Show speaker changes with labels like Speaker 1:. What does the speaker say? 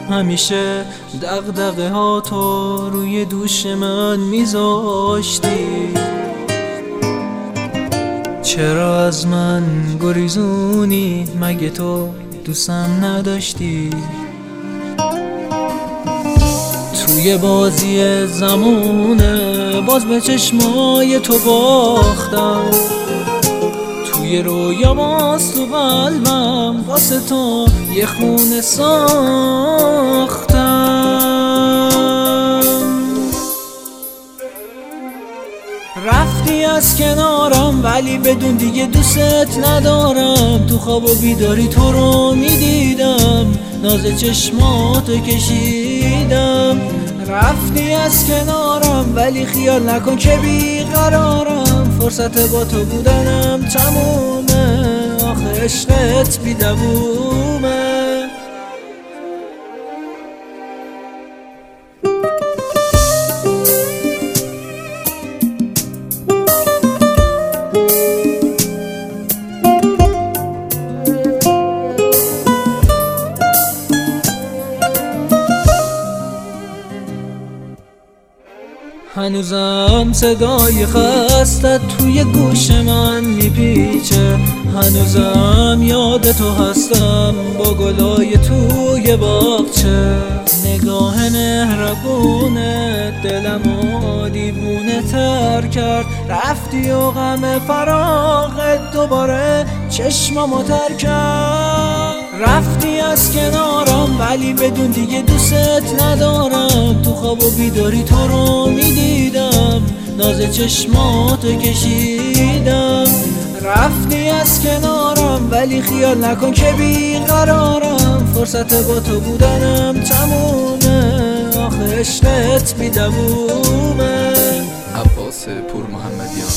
Speaker 1: همیشه دغدغه ها تو روی دوش من میذاشتی. چرا از من گریزونی؟ مگه تو دوستم نداشتی؟ توی بازی زمونه باز به چشمای تو باختم، توی رویا باز تو قلبم واسه تو یه خونه ساختم. رفتی از کنارم ولی بدون دیگه دوست ندارم، تو خواب و بیداری تو رو میدیدم، ناز چشماتو کشیدم. رفتی از کنارم ولی خیال نکن که بیقرارم، فرصت با تو بودنم تمومه، آخه عشقت بیدمومه. هنوزم صدای خستت توی گوش من میپیچه، هنوزم یاد تو هستم با گلای توی باغچه. نگاه مهربونه دلمو دیوونه تر کرد، رفتی و غم فراقت دوباره چشمامو تر کرد. رفتی از کنارم ولی بدون دیگه دوست ندارم، تو خواب و بیداری تو رو میدیدم، ناز چشماتو کشیدم. رفتی از کنارم ولی خیال نکن که بیقرارم، فرصت با تو بودنم تمومه، آخه عشقت بیدمومه.
Speaker 2: عباس پور محمدیان.